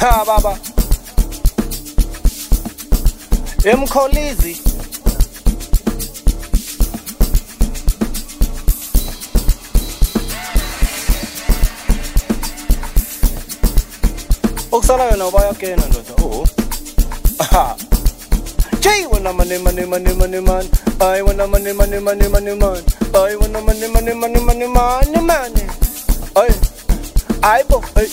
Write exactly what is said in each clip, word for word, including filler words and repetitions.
Ha baba. Emkholizi. Okusala yona bayakena ndoda. Oh. Aha. Jay wanna money money money money man. I wanna money money money money man. I wanna money money money money money money. Ay. Ay bo. Ay.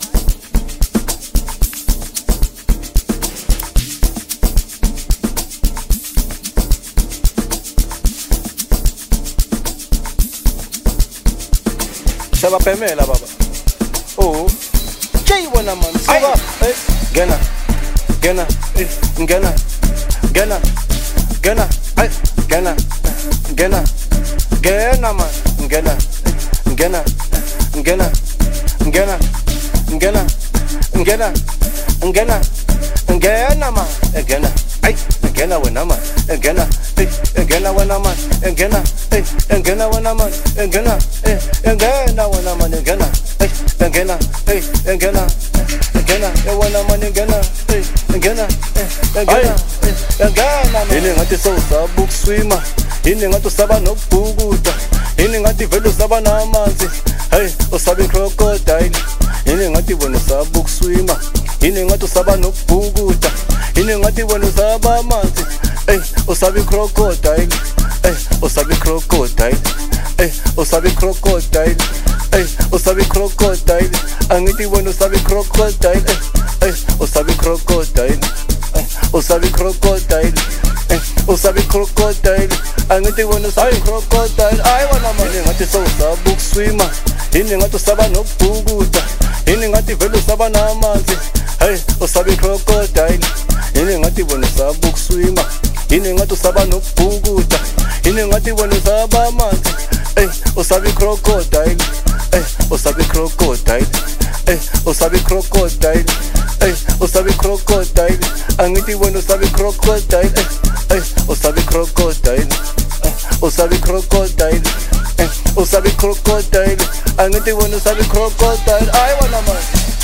Seba pemela baba. Oh. Jay wanna man. Seba. Ay. Gena. Gena. Gena. Gena. Gena. Ay. Gena. Gena. Gena man. Gena. Gena. Gena. Gena. Gena. Gena. Gena. Gena man. Gena. Ay. Gena wanna man. Gena. Gena wanna man. Gena. Gena wanna man. Gena. Gena wanna man. Gena. Gena. Gena. Gena. Wanna man. Gena. Gena. Gena. Gena. Ini ngathi sawusaba ukuswima. Ini ngathi usaba nokubhukuda. Ini ngathi vele usaba namanzi. Hey, usaba crocodile. Ini ngathi wena usaba ukuswima. Ini ngathi usaba nokubhukuda. Ini ngathi wena usaba amanzi. Hey, usaba crocodile. Hey, usaba crocodile. Hey, usaba crocodile. Hey, usaba crocodile. Angithi wena usaba crocodile. Hey, usaba crocodile. Usabi crocodile, eh, usabi crocodile. Angithi wena usabi crocodile. Ay wena manje ngathi sawusaba ukuswima. Ini ngathi usaba nokubhukuda. Ini ngathi vele usaba namanzi. Hey, usabi crocodile. Ini ngathi wena usaba ukuswima. Ini ngathi usaba nokubhukuda. Ini ngathi wena usaba amanzi. Hey, usabi crocodile. Eh, usabi crocodile. Eh, usabi crocodile. Hey, usabi crocodile. Angithi wena usabi crocodile. Hey, usabi crocodile. Usabi crocodile. Usabi crocodile. Angithi wena usabi crocodile. Ay wena man.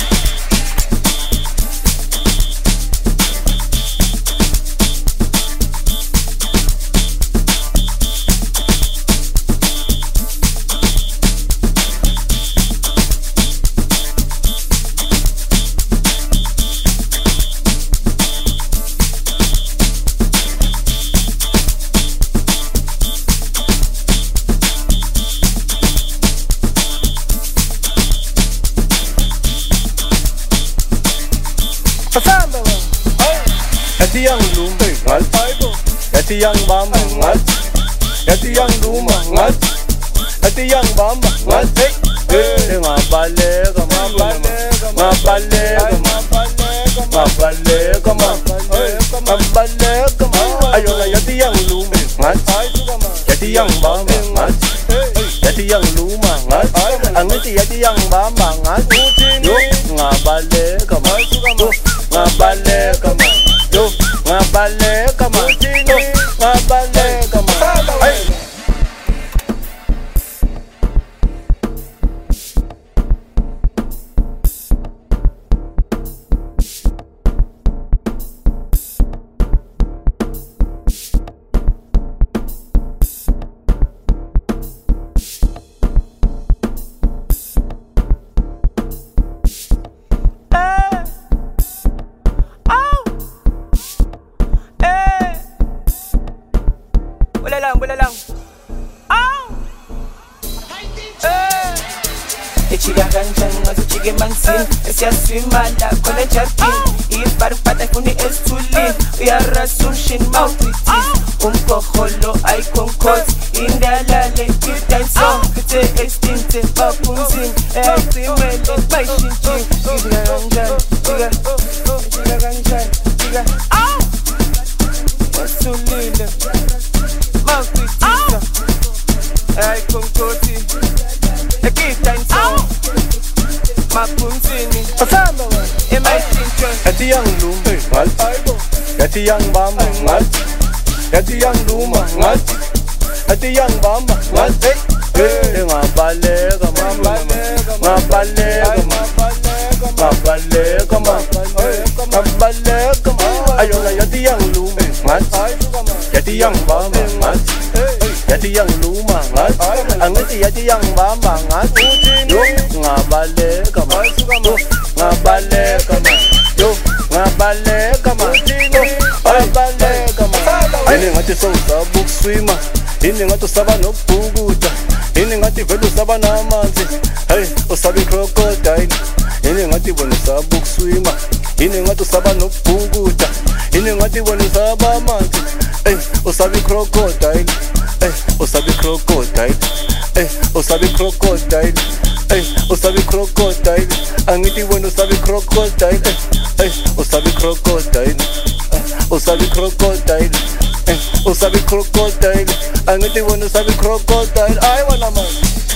Yati yang lumba ngal, yati yang bamba ngal, yati yang luma ngal, yati yang bamba ngal. Eh, ngabaleka, ngabaleka, ngabaleka, ngabaleka, ngabaleka. Ayola yati yang lumba ngal, yati yang bamba ngal, yati yang luma ngal. Angithi yati yang bamba ngal. Yo ngabaleka, ngabaleka. Yo, ngabaleka man, yo, ngabaleka man. Ay. Boleh lang, boleh lang. Oh. Eh. Echiga ganjang, azuchige mansin. Esia swimala, kole jarkin. Ibar pata kuni estuli. Uyara sushin mouthwitis. Umkoholo ay konkot. Indalale kitai song. Kite extinte bapunzin. Eh, primelo by shinchin. Echiga ganjang, echiga. Echiga ganjang, echiga. Oh. Wasulile. Mouthwitis. Ay konkoti. Ekitai song. Mapunzini. Pasamba wa. Emay chinchon. Yati yang lumba ngal. Yati yang bamba ngal. Yati yang luma ngal. Yati yang bamba ngal. Eh, ngabaleka, ngabaleka, ngabaleka. ngabaleka man, ngabaleka man. Ayona yathi yangiluma ngathi, yathi yangibamba ngathi, yathi yangiluma ngathi, angithi yathi yangibamba ngathi. Yo ngabaleka man, yo ngabaleka man, yo ngabaleka man, ngabaleka man. Yini ngathi sowusaba ukuswima, yini ngathi usaba nokubhukuda, yini ngathi vele usaba namanzi, hey usaba i-crocodile. Yini ngathi bona usaba ukuswima, yini ngathi usaba nokubhukuda, yini ngathi bona usaba amanzi, hey usaba i-crocodile, hey usaba i-crocodile, hey usaba i-crocodile, hey usaba i-crocodile. Angithi bona usaba i-crocodile, hey usaba i-crocodile, usaba i-crocodile, hey usaba i-crocodile. Angithi bona usaba i-crocodile. Ay wena man.